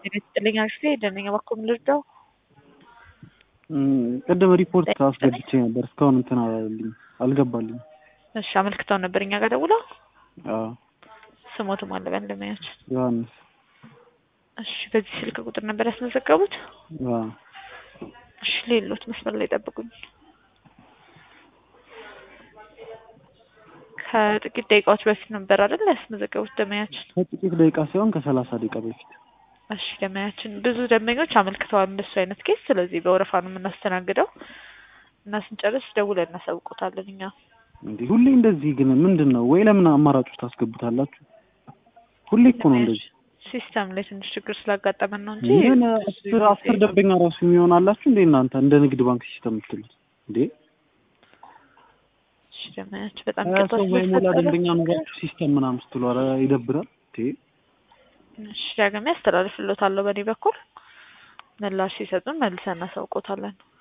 ይመስልኝ አክስቴ ደነኛ ባኮም ልርዳው ቀደም ሪፖርት አስገብቼ ነበር እስካሁን እንትን አልገባልኝ። እሺ አመልክተው ነበር እኛ ጋር ደውለው። አዎ ስሞቱ ማለ በእንደማያች ዮሐንስ። እሺ በዚህ ስልክ ቁጥር ነበር ያስመዘገቡት? አዎ እሺ ሌሎት መስመር ላይ ጠብቁኝ። ከጥቂት ደቂቃዎች በፊት ነበር አይደል ያስመዘገቡት ደመያችን? ከጥቂት ደቂቃ ሳይሆን ከ30 ደቂቃ በፊት። እሺ ደመያችን ብዙ ደንበኞች አመልክተዋል እንደሱ አይነት ኬስ። ስለዚህ በወረፋ ነው የምናስተናግደው እና ስንጨርስ ደውለን እናሳውቆታለን እኛ። እንዴ ሁሌ እንደዚህ ግን ምንድነው? ወይ ለምን አማራጮች ታስገቡታላችሁ? ሁሌ እኮ ነው እንደዚህ። ሲስተም ላይ ትንሽ ችግር ስላጋጠመን ነው እንጂ ምን አስር ደንበኛ ራሱ የሚሆን አላችሁ እንዴ እናንተ? እንደ ንግድ ባንክ ሲስተም የምትሉት እንዴ? እሺ ደመያችን በጣም ቅጣት ወይ ሞላ ደንበኛ ኖራችሁ ሲስተም ምናምን ስትሉ ኧረ ይደብራል እንዴ። እሺ ዳግም ያስተላልፍልዎታለሁ በእኔ በኩል ምላሽ ሲሰጡን መልሰን እናሳውቆታለን።